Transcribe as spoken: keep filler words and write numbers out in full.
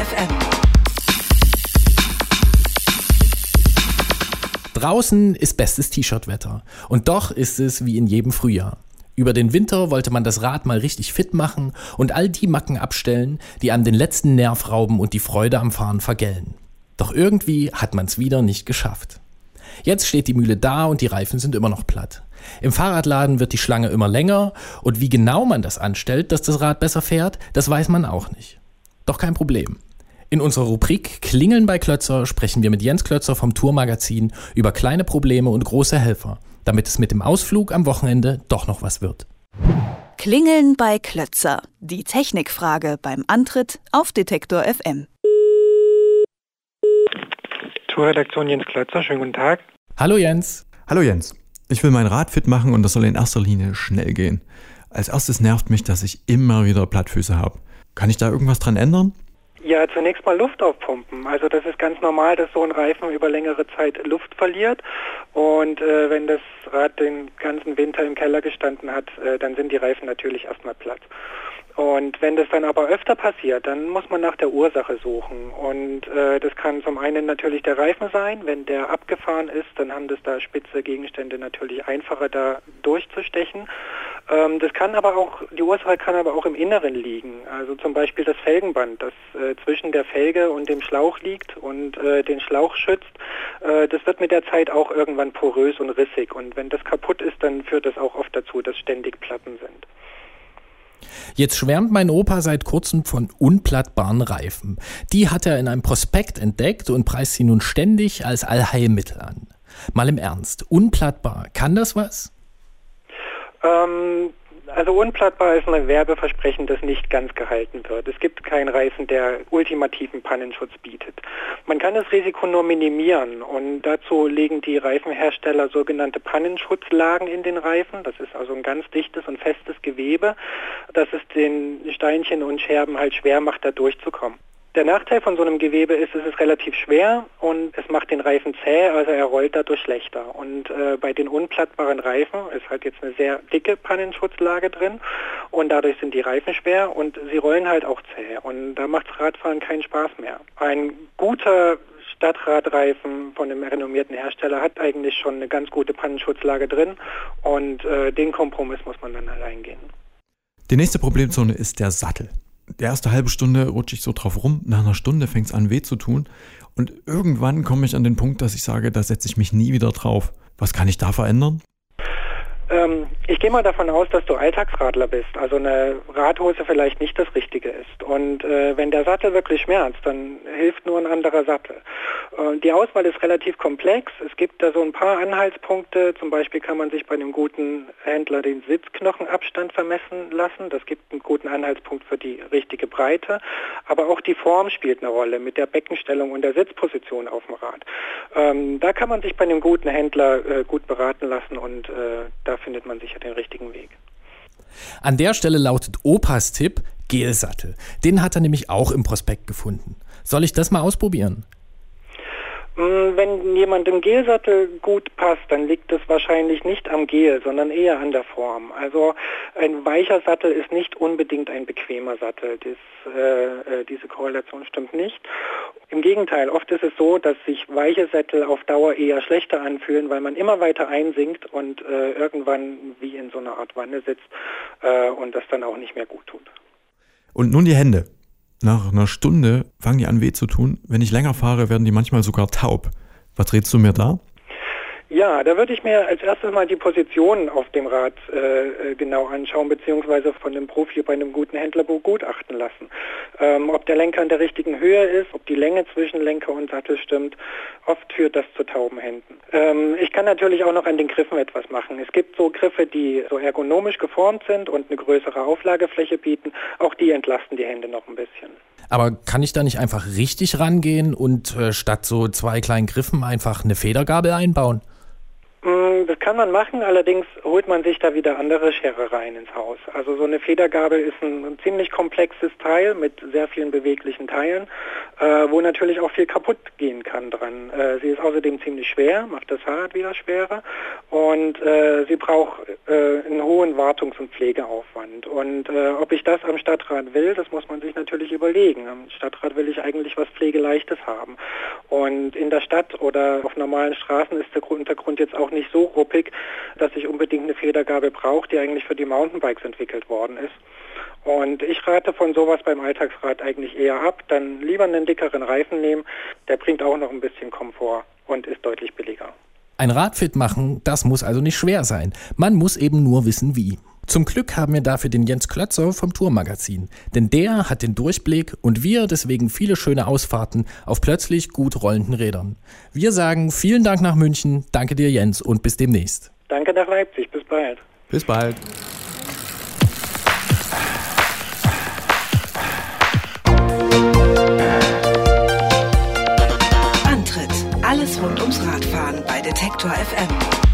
F M. Draußen ist bestes T-Shirt-Wetter. Und doch ist es wie in jedem Frühjahr. Über den Winter wollte man das Rad mal richtig fit machen und all die Macken abstellen, die einem den letzten Nerv rauben und die Freude am Fahren vergällen. Doch irgendwie hat man es wieder nicht geschafft. Jetzt steht die Mühle da und die Reifen sind immer noch platt. Im Fahrradladen wird die Schlange immer länger und wie genau man das anstellt, dass das Rad besser fährt, das weiß man auch nicht. Doch kein Problem. In unserer Rubrik Klingeln bei Klötzer sprechen wir mit Jens Klötzer vom Tourmagazin über kleine Probleme und große Helfer, damit es mit dem Ausflug am Wochenende doch noch was wird. Klingeln bei Klötzer. Die Technikfrage beim Antritt auf Detektor F M. Tourredaktion Jens Klötzer, schönen guten Tag. Hallo Jens. Hallo Jens. Ich will mein Rad fit machen und das soll in erster Linie schnell gehen. Als erstes nervt mich, dass ich immer wieder Plattfüße habe. Kann ich da irgendwas dran ändern? Ja, zunächst mal Luft aufpumpen. Also das ist ganz normal, dass so ein Reifen über längere Zeit Luft verliert. Und äh, wenn das Rad den ganzen Winter im Keller gestanden hat, äh, dann sind die Reifen natürlich erstmal platt. Und wenn das dann aber öfter passiert, dann muss man nach der Ursache suchen. Und äh, das kann zum einen natürlich der Reifen sein. Wenn der abgefahren ist, dann haben das da spitze Gegenstände natürlich einfacher da durchzustechen. Ähm, das kann aber auch, die Ursache kann aber auch im Inneren liegen. Also zum Beispiel das Felgenband, das äh, zwischen der Felge und dem Schlauch liegt und äh, den Schlauch schützt. Äh, das wird mit der Zeit auch irgendwann porös und rissig. Und wenn das kaputt ist, dann führt das auch oft dazu, dass ständig Platten sind. Jetzt schwärmt mein Opa seit kurzem von unplattbaren Reifen. Die hat er in einem Prospekt entdeckt und preist sie nun ständig als Allheilmittel an. Mal im Ernst, unplattbar, kann das was? Ähm, also unplattbar ist ein Werbeversprechen, das nicht ganz gehalten wird. Es gibt keinen Reifen, der ultimativen Pannenschutz bietet. Man kann das Risiko nur minimieren und dazu legen die Reifenhersteller sogenannte Pannenschutzlagen in den Reifen. Das ist also ein ganz dichtes und festes Gewebe, das es den Steinchen und Scherben halt schwer macht, da durchzukommen. Der Nachteil von so einem Gewebe ist, es ist relativ schwer und es macht den Reifen zäh, also er rollt dadurch schlechter. Und äh, bei den unplattbaren Reifen ist halt jetzt eine sehr dicke Pannenschutzlage drin und dadurch sind die Reifen schwer und sie rollen halt auch zäh und da macht Radfahren keinen Spaß mehr. Ein guter Stadtradreifen von einem renommierten Hersteller hat eigentlich schon eine ganz gute Pannenschutzlage drin und äh, den Kompromiss muss man dann halt eingehen. Die nächste Problemzone ist der Sattel. Die erste halbe Stunde rutsche ich so drauf rum, nach einer Stunde fängt es an weh zu tun und irgendwann komme ich an den Punkt, dass ich sage, da setze ich mich nie wieder drauf. Was kann ich da verändern? Ähm, ich gehe mal davon aus, dass du Alltagsradler bist, also eine Radhose vielleicht nicht das Richtige ist. Und äh, wenn der Sattel wirklich schmerzt, dann hilft nur ein anderer Sattel. Äh, die Auswahl ist relativ komplex. Es gibt da so ein paar Anhaltspunkte. Zum Beispiel kann man sich bei einem guten Händler den Sitzknochenabstand vermessen lassen. Das gibt einen guten Anhaltspunkt für die richtige Breite. Aber auch die Form spielt eine Rolle mit der Beckenstellung und der Sitzposition auf dem Rad. Ähm, da kann man sich bei einem guten Händler äh, gut beraten lassen und äh, da findet man sicher den richtigen Weg. An der Stelle lautet Opas Tipp Gelsattel. Den hat er nämlich auch im Prospekt gefunden. Soll ich das mal ausprobieren? Wenn jemandem Gelsattel gut passt, dann liegt es wahrscheinlich nicht am Gel, sondern eher an der Form. Also ein weicher Sattel ist nicht unbedingt ein bequemer Sattel. Das, äh, diese Korrelation stimmt nicht. Im Gegenteil, oft ist es so, dass sich weiche Sättel auf Dauer eher schlechter anfühlen, weil man immer weiter einsinkt und äh, irgendwann wie in so einer Art Wanne sitzt äh, und das dann auch nicht mehr gut tut. Und nun die Hände. Nach einer Stunde fangen die an weh zu tun. Wenn ich länger fahre, werden die manchmal sogar taub. Was rätst du mir da? Ja, da würde ich mir als erstes mal die Position auf dem Rad äh, genau anschauen, beziehungsweise von einem Profi bei einem guten Händler begutachten lassen. Ähm, ob der Lenker in der richtigen Höhe ist, ob die Länge zwischen Lenker und Sattel stimmt. Oft führt das zu tauben Händen. Ähm, ich kann natürlich auch noch an den Griffen etwas machen. Es gibt so Griffe, die so ergonomisch geformt sind und eine größere Auflagefläche bieten. Auch die entlasten die Hände noch ein bisschen. Aber kann ich da nicht einfach richtig rangehen und äh, statt so zwei kleinen Griffen einfach eine Federgabel einbauen? Ähm, das kann man machen, allerdings holt man sich da wieder andere Scherereien ins Haus. Also so eine Federgabel ist ein, ein ziemlich komplexes Teil mit sehr vielen beweglichen Teilen, äh, wo natürlich auch viel kaputt gehen kann dran. Äh, sie ist außerdem ziemlich schwer, macht das Fahrrad wieder schwerer und äh, sie braucht äh, einen hohen Wartungs- und Pflegeaufwand. Und äh, ob ich das am Stadtrat will, das muss man sich natürlich überlegen. Am Stadtrat will ich eigentlich was Pflegeleichtes haben. Und in der Stadt oder auf normalen Straßen ist der Untergrund jetzt auch nicht so ruppig, dass ich unbedingt eine Federgabel brauche, die eigentlich für die Mountainbikes entwickelt worden ist. Und ich rate von sowas beim Alltagsrad eigentlich eher ab. Dann lieber einen dickeren Reifen nehmen, der bringt auch noch ein bisschen Komfort und ist deutlich billiger. Ein Rad fit machen, das muss also nicht schwer sein. Man muss eben nur wissen, wie. Zum Glück haben wir dafür den Jens Klötzer vom Tourmagazin. Denn der hat den Durchblick und wir deswegen viele schöne Ausfahrten auf plötzlich gut rollenden Rädern. Wir sagen vielen Dank nach München, danke dir Jens und bis demnächst. Danke nach Leipzig, bis bald. Bis bald. Antritt: Alles rund ums Radfahren bei Detektor F M.